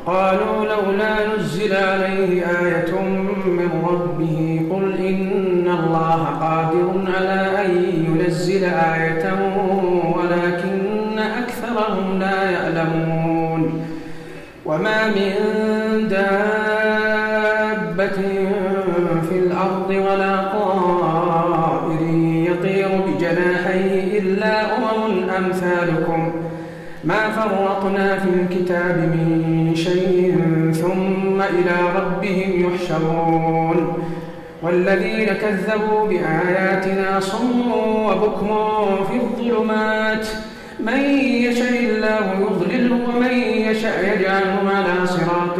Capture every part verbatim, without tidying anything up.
وقالوا لولا نزل عليه آية من ربه قل إن الله قادر على أن ينزل آية ولكن أكثرهم لا يعلمون وما من دابة في الأرض ولا طائر يطير بجناحيه إلا أمم أمثالكم ما فرطنا في الكتاب من شيء ثم إلى ربهم يحشرون والذين كذبوا بآياتنا صم وبكم في الظلمات من يشاء الله يضلله ومن يشاء يجعله على صراط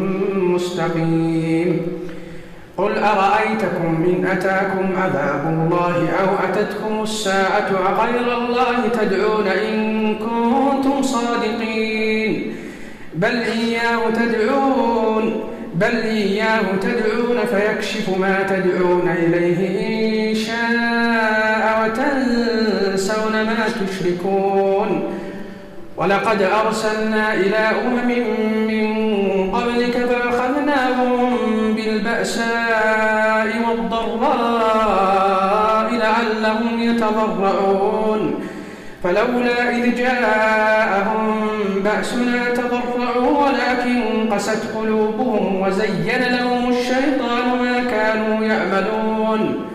مستقيم قل أرأيتكم إن أتاكم عذاب الله أو أتتكم الساعة أغير الله تدعون إن كنتم صادقين بل إياه تدعون بل إياه تدعون فيكشف ما تدعون إليه إن شاء وتنسون ما تشركون ولقد أرسلنا إلى أمم من قبلك فأخذناهم بالبأساء والضراء لعلهم يتضرعون فلولا إذ جاءهم بأسنا تضرعوا ولكن قست قلوبهم وزين لهم الشيطان ما كانوا يعملون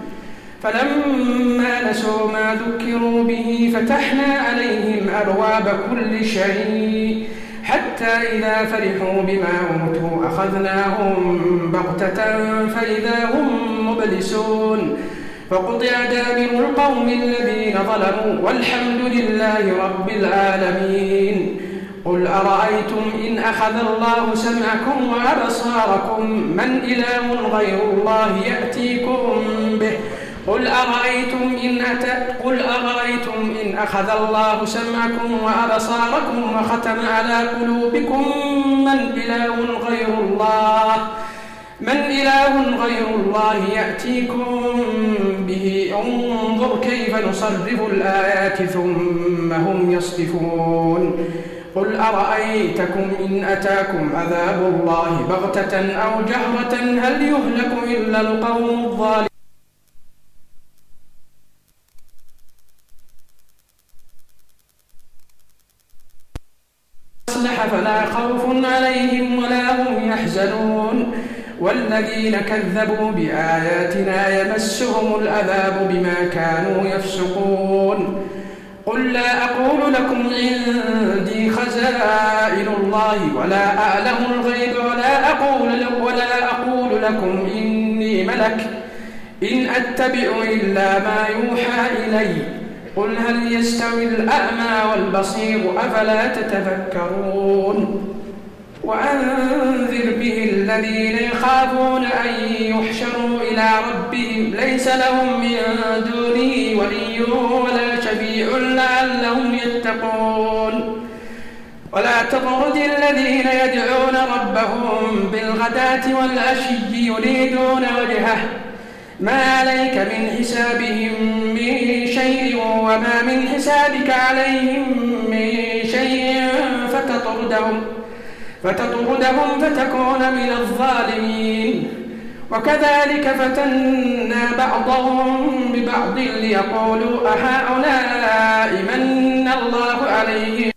فلما نسوا ما ذكروا به فتحنا عليهم أبواب كل شيء حتى إذا فرحوا بما أوتوا أخذناهم بغتة فإذا هم مبلسون فقطع دابر القوم الذين ظلموا والحمد لله رب العالمين قل أرأيتم إن أخذ الله سمعكم وأبصاركم من إله غير الله يأتيكم به قل أرأيتم إن أتى قل أرأيتم إن أخذ الله سمعكم وأبصاركم وختم على قلوبكم من إله غير الله من إله غير الله يأتيكم به انظر كيف نصرف الآيات ثم هم يصدفون قل أرأيتكم إن أتاكم عذاب الله بغتة أو جهرة هل يهلك إلا القوم الظالمون فلا خوف عليهم ولا هم يحزنون والذين كذبوا بآياتنا يمسهم العذاب بما كانوا يفسقون قل لا أقول لكم عندي خزائن الله ولا أعلم الغيب ولا أقول لكم, ولا أقول لكم إني ملك إن أتبع إلا ما يوحى إلي قل هل يستوي الأعمى والبصير أفلا تتفكرون وأنذر به الذين يخافون أن يحشروا إلى ربهم ليس لهم من دونه ولي ولا شفيع لعلهم يتقون ولا تطرد الذين يدعون ربهم بالغداة والعشي يريدون وجهه ما عليك من حسابهم من شيء وما من حسابك عليهم من شيء فتطردهم فتطردهم فتكون من الظالمين وكذلك فتنا بعضهم ببعض ليقولوا أهؤلاء من الله عليهم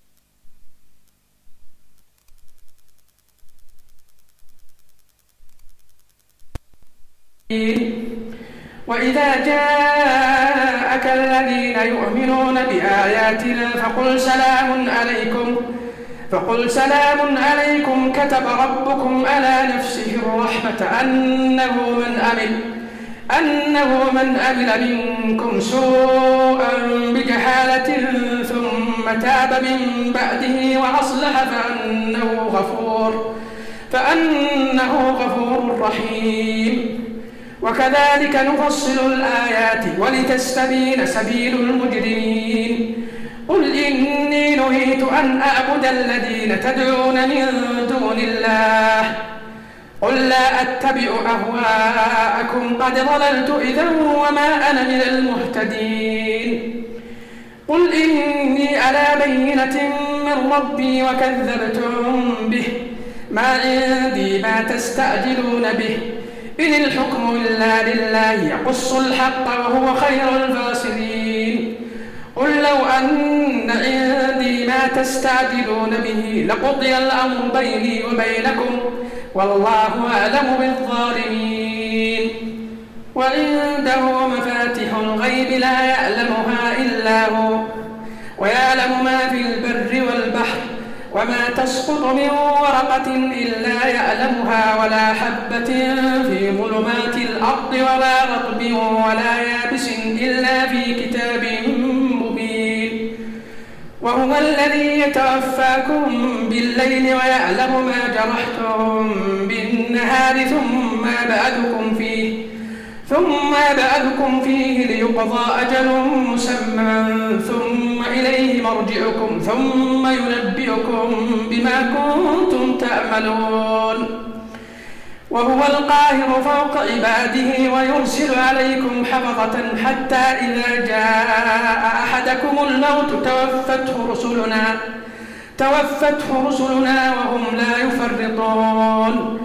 وإذا جاءك الذين يؤمنون بآياتنا فقل سلام عليكم فقل سلام عليكم كتب ربكم على نفسه الرحمة أنه من عمل أنه من عمل منكم سوءا بجهالة ثم تاب من بعده وأصلح فأنه غفور فأنه غفور رحيم وكذلك نفصل الآيات ولتستبين سبيل المجرمين قل إني نهيت أن أعبد الذين تدعون من دون الله قل لا أتبع أهواءكم قد ضللت إذا وما أنا من المهتدين قل إني على بينة من ربي وكذبتم به ما عندي ما تستعجلون به إن الحكم إلا لله يقص الحق وهو خير الفاصلين قل لو أن عندي ما تستعجلون به لقضي الأمر بيني وبينكم والله أعلم بالظالمين وعنده مفاتح الغيب لا يعلمها إلا هو ويعلم ما في البر والبحر وما تسقط من ورقة إلا يعلمها ولا حبة في ظلمات الأرض ولا رطب ولا يابس إلا في كتاب مبين وهو الذي يتوفاكم بالليل ويعلم ما جرحتم بالنهار ثم يبعثكم فيه ثم يبعثكم فيه ليقضى أجل مسمى ثم إليه مرجعكم ثم ينبئكم بما كنتم تعملون وهو القاهر فوق عباده ويرسل عليكم حفظة حتى إذا جاء أحدكم الموت توفته رسلنا توفته رسلنا وهم لا يفرطون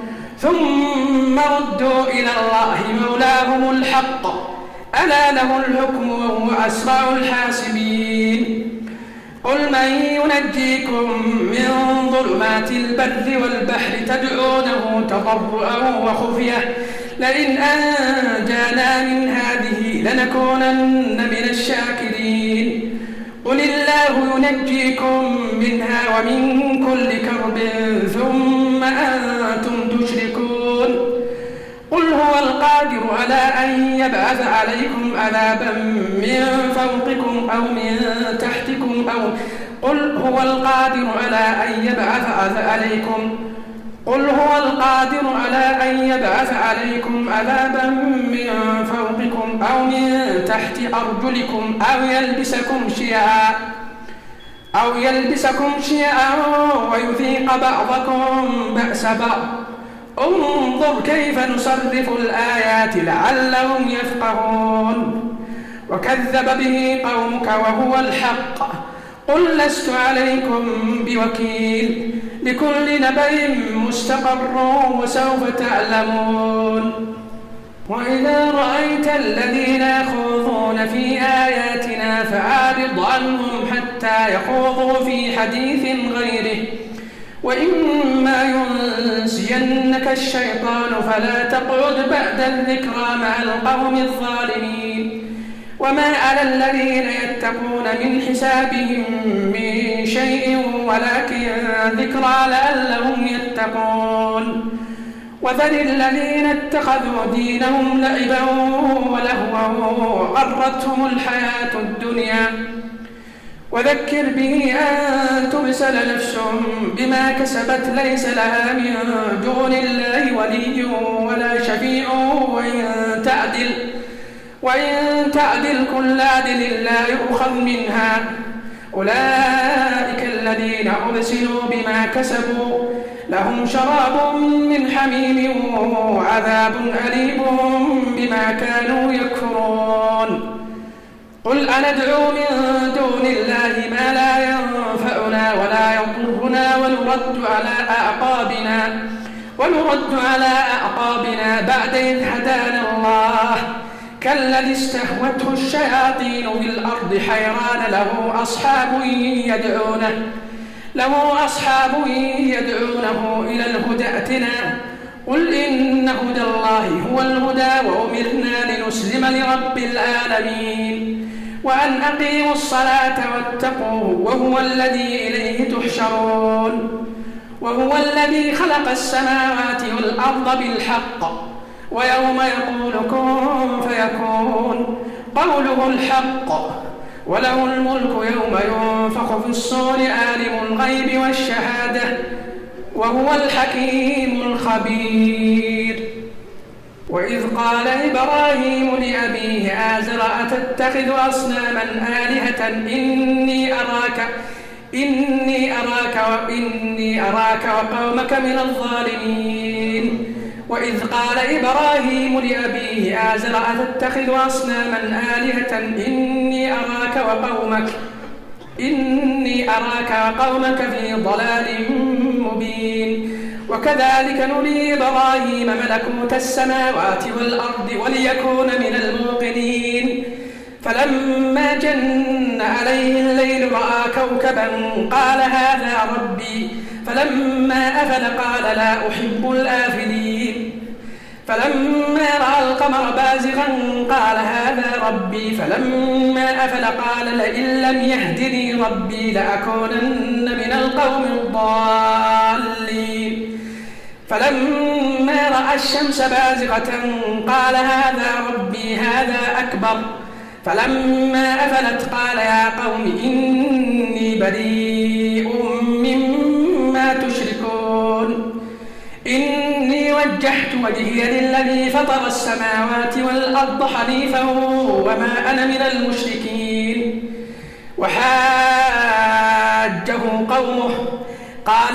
ثم ردوا إلى الله مولاهم الحق ألا له الحكم وهو أسرع الحاسبين قل من ينجيكم من ظلمات البر والبحر تدعونه تضرعا وخفية لئن أنجانا من هذه لنكونن من الشاكرين قل الله ينجيكم منها ومن كل كرب ثم أنتم تشركون قل هو القادر على أن يبعث عليكم عذابا من فوقكم أو من تحتكم أو قل هو القادر على أن يبعث عليكم قل هو القادر على أن يبعث عليكم عذابا من فوقكم أو من تحت أرجلكم أو يلبسكم شيعا أو يلبسكم شيعا ويذيق بعضكم بأس بعض انظر كيف نصرف الآيات لعلهم يفقهون وكذب به قومك وهو الحق قل لست عليكم بوكيل لكل نبأ مستقر وسوف تعلمون وإذا رأيت الذين يخوضون في آياتنا فأعرض عنهم حتى يخوضوا في حديث غيره وإما ينسينك الشيطان فلا تقعد بعد الذكرى مع القوم الظالمين وما على الذين يتقون من حسابهم من شيء ولكن ذكرى لعلهم يتقون وذر الذين اتخذوا دينهم لعبا ولهوا وغرتهم الحياة الدنيا وذكر به أن تبسل نفس بما كسبت ليس لها من دون الله ولي ولا شفيع وإن تعدل وإن تعدل كل عدل لا يؤخذ منها أولئك الذين أبسلوا بما كسبوا لهم شراب من حميم وعذاب أليم بما كانوا يكفرون قل أندعو من دون الله ما لا ينفعنا ولا يضرنا ونرد على أعقابنا ونرد على أعقابنا بعد إذ هدانا الله كالذي استهوته الشياطين في الأرض حيران له أصحاب يدعونه له أصحاب يدعونه إلى الهدى ائتنا قل إن هدى الله هو الهدى وأمرنا لنسلم لرب العالمين وأن أقيموا الصلاة واتقوه وهو الذي إليه تحشرون وهو الذي خلق السماوات والأرض بالحق ويوم يقول كن فيكون قوله الحق وله الملك يوم ينفخ في الصور عالم الغيب والشهادة وهو الحكيم الخبير وإذ قال إبراهيم لأبيه آزر أتتخذ أصناما آلهة إني أراك إني أراك وإني أراك وقومك من الظالمين وإذ قال إبراهيم لأبيه آزر أتتخذ أصناما آلهة إني أراك وقومك إني أراك وقومك في ضلال مبين وكذلك نري إبراهيم ملكوت السماوات والأرض وليكون من الموقنين فلما جن عليه الليل رأى كوكبا قال هذا ربي فلما أفل قال لا أحب الآفلين فلما رأى القمر بازغا قال هذا ربي فلما أفل قال لئن لم يهدني ربي لأكونن من القوم الضالين فلما رأى الشمس بازغة قال هذا ربي هذا أكبر فلما أفلت قال يا قوم إني بريء مما تشركون إني وجهت وجهي للذي فطر السماوات والأرض حنيفا وما أنا من المشركين وحاجه قومه قال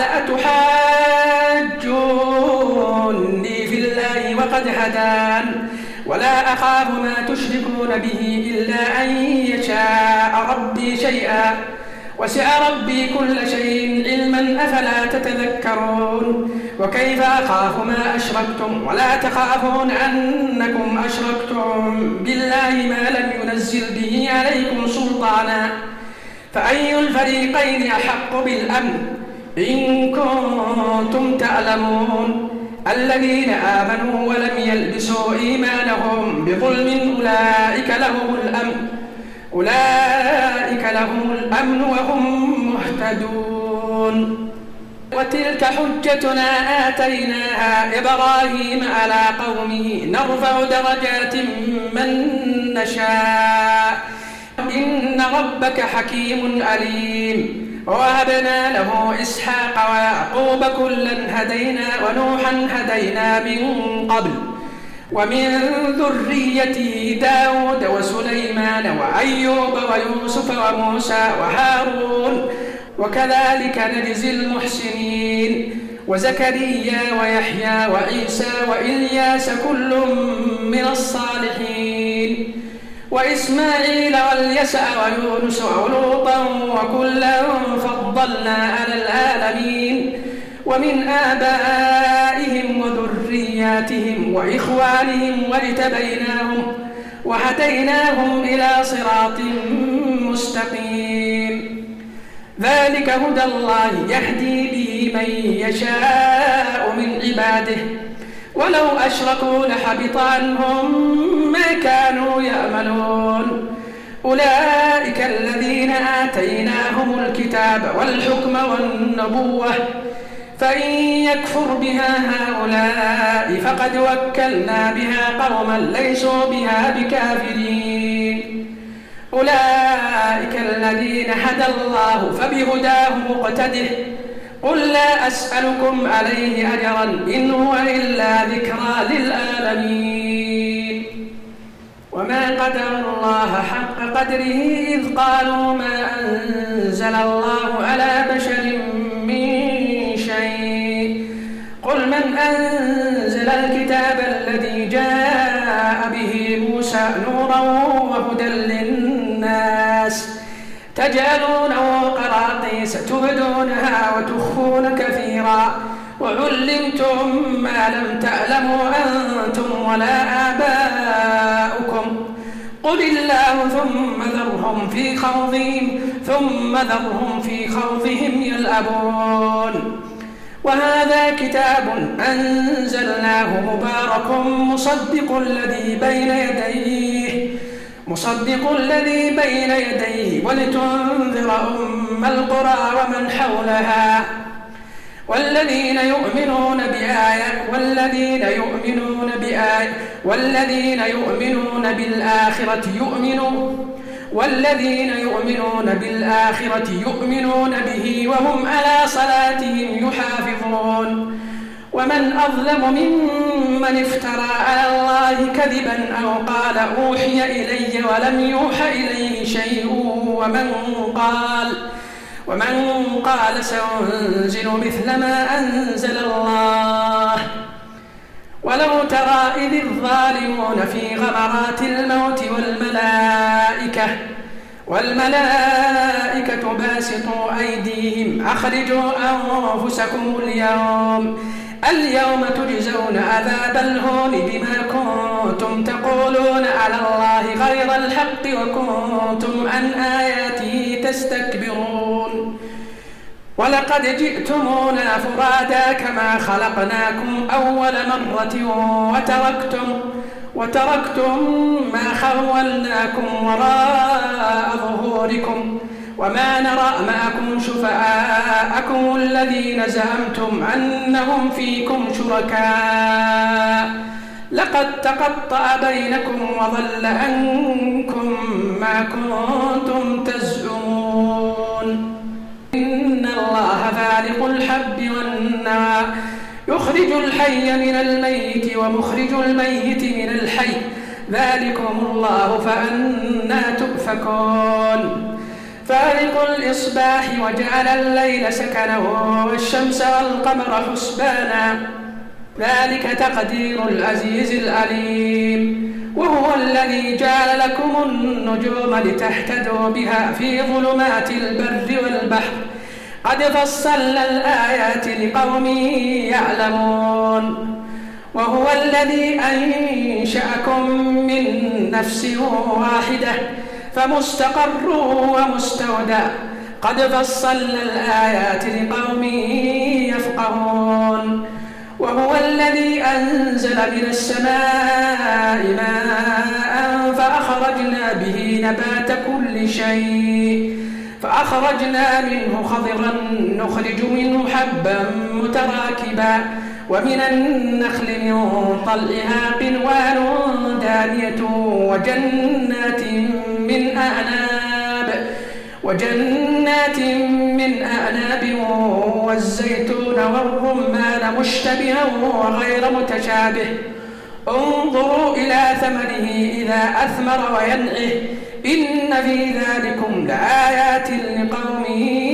أتحاجوني في الله وقد هدان ولا أخاف ما تشركون به إلا أن يشاء ربي شيئا وسع ربي كل شيء علما أفلا تتذكرون وكيف أخاف ما أشركتم ولا تخافون أنكم أشركتم بالله ما لم ينزل به عليكم سلطانا فأي الفريقين أحق بالأمن إن كنتم تعلمون الذين آمنوا ولم يلبسوا إيمانهم بظلم أولئك لهم الأمن أولئك لهم الأمن وهم مهتدون وتلك حجتنا آتيناها إبراهيم على قومه نرفع درجات من نشاء إن ربك حكيم عليم ووهبنا له إسحاق ويعقوب كلا هدينا ونوحا هدينا من قبل ومن ذريته داود وسليمان وأيوب ويوسف وموسى وهارون وكذلك نجزي المحسنين وزكريا ويحيى وعيسى وإلياس كل من الصالحين وإسماعيل واليسع ويونس ولوطا وكلا فضلنا على العالمين ومن آبائهم وذرياتهم وإخوانهم واجتبيناهم وهديناهم إلى صراط مستقيم ذلك هدى الله يهدي به من يشاء من عباده ولو أشركوا لحبط عنهم ما كانوا يعملون أولئك الذين آتيناهم الكتاب والحكم والنبوة فإن يكفر بها هؤلاء فقد وكلنا بها قوما ليسوا بها بكافرين أولئك الذين هدى الله فبهداه مقتده قل لا أسألكم عليه أجرا إن هو إلا ذكرى للعالمين وما قدر الله حق قدره إذ قالوا ما أنزل الله على بشر من شيء قل من أنزل الكتاب الذي جاء به موسى نورا وهدى للناس تجعلونه قراطيس تبدونها وتخفون كثيرا وعلمتم ما لم تعلموا أنتم ولا آباؤكم قل الله ثم ذرهم في خوضهم ثم ذرهم في خوضهم يلعبون وهذا كتاب أنزلناه مبارك مصدق الذي بين يديه مصدق الذي بين يديه ولتنذر أم القرى ومن حولها والذين يؤمنون بآية والذين يؤمنون بآية والذين يؤمنون بالآخرة يؤمنون والذين يؤمنون بالآخرة يؤمنون به وهم على صلاتهم يحافظون ومن أظلم ممن افترى على الله كذبا أو قال أوحي إلي ولم يوحى إليه شيء ومن قال ومن قال سأنزل مثل ما أنزل الله ولو ترى إذ الظالمون في غمرات الموت والملائكة والملائكة باسطوا أيديهم أخرجوا أنفسكم اليوم اليوم تجزون عذاب الهون بما كنتم تقولون على الله غير الحق وكنتم عن آياته تستكبرون ولقد جئتمونا فرادا كما خلقناكم أول مرة وتركتم وتركتم ما خولناكم وراء ظهوركم وما نرى معكم شفعاءكم الذين زعمتم أنهم فيكم شركاء لقد تقطع بينكم وضل عنكم ما كنتم تزعمون إن الله فالق الحب والنوى يخرج الحي من الميت ومخرج الميت من الحي ذلكم الله فأنى تؤفكون فالق الإصباح وجعل الليل سكنا والشمس والقمر حسبانا ذلك تقدير العزيز العليم وهو الذي جعل لكم النجوم لتهتدوا بها في ظلمات البر والبحر قد فصلنا الآيات لقوم يعلمون وهو الذي أنشأكم من نفس واحدة فمستقر ومستودع قد فصلنا الآيات لقوم يفقهون وهو الذي أنزل من السماء ماء فأخرجنا به نبات كل شيء فأخرجنا منه خضرا نخرج منه حبا متراكبا ومن النخل من طلعها قنوان دانية وجنات من أعناب وجنات من أعناب والزيتون والرمان مشتبها وغير متشابه انظروا إلى ثمره إذا أثمر وينعه إن في ذلكم لآيات لقوم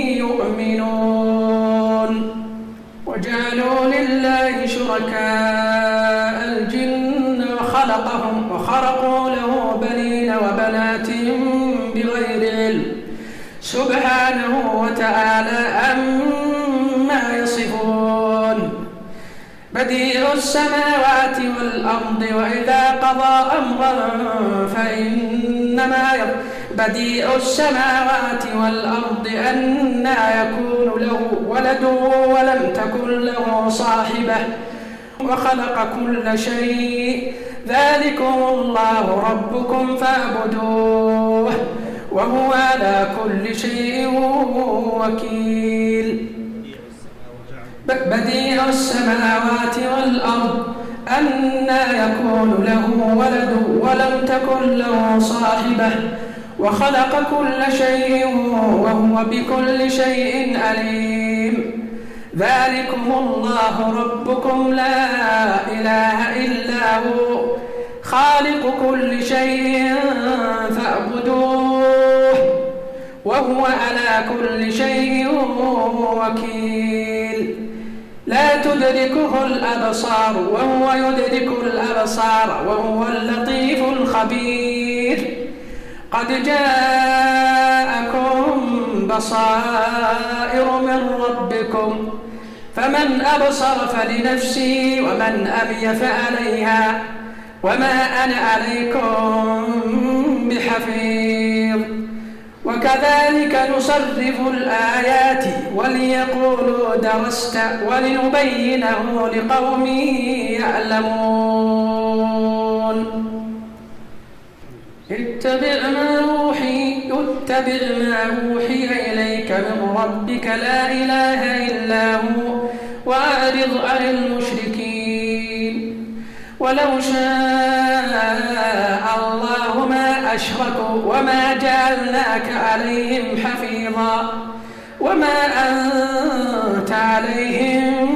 يؤمنون وجعلوا لله شركاء الجن وخلقهم وخرقوا له بنين وبنات بغير علم سبحانه وتعالى عما يصفون بديع السماوات والأرض وإذا قضى أمرا فإنما بديع السماوات والأرض أنى يكون له ولد ولم تكن له صاحبة وخلق كل شيء ذلكم الله ربكم فاعبدوه وهو على كل شيء وكيل بديع السماوات والأرض أنى يكون له ولد ولم تكن له صاحبة وخلق كل شيء وهو بكل شيء عليم ذلكم الله ربكم لا إله إلا هو خالق كل شيء فاعبدوه وهو على كل شيء وكيل لا تدركه الأبصار وهو يدرك الأبصار وهو اللطيف الخبير قد جاءكم بصائر من ربكم فمن أبصر فلنفسه ومن أمي فعليها وما أنا عليكم بحفيظ وكذلك نصرف الآيات وليقولوا درست ولنبينه لقوم يعلمون اتبع ما أوحي اتبع ما أوحي إليك من ربك لا إله إلا هو وأعرض عن المشركين ولو شاء الله ما أشركوا وما جعلناك عليهم حفيظا وما أنت عليهم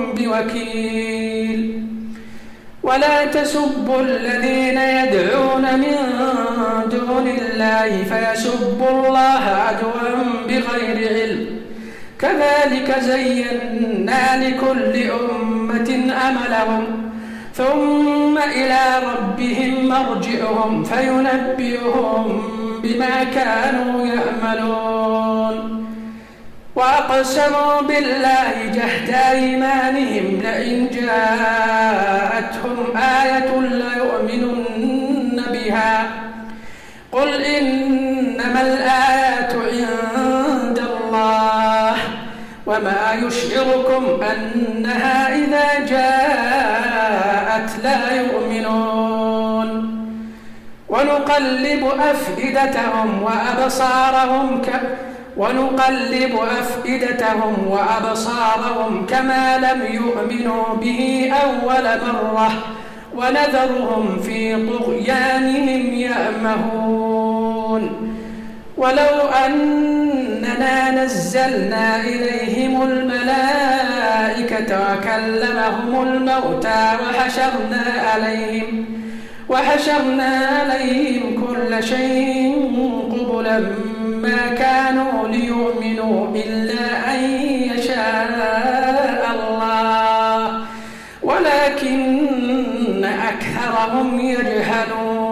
بوكيل ولا تسبوا الذين يدعون من دون الله فيسبوا الله عدوا بغير علم كذلك زينا لكل أمة عملهم ثم إلى ربهم مرجعهم فينبئهم بما كانوا يعملون وأقسموا بالله جهد أيمانهم لئن جاءتهم آية ليؤمنن بها قل إنما الآيات عند الله وما يشعركم أنها إذا جاءت لا يؤمنون ونقلب أفئدتهم وأبصارهم ك ونقلب أفئدتهم وأبصارهم كما لم يؤمنوا به أول مرة ونذرهم في طغيانهم يأمهون ولو أننا نزلنا إليهم الملائكة وكلمهم الموتى وحشرنا عليهم وحشرنا عليهم كل شيء قبلا ما كانوا ليؤمنوا إلا أن يشاء الله ولكن أكثرهم يجهلون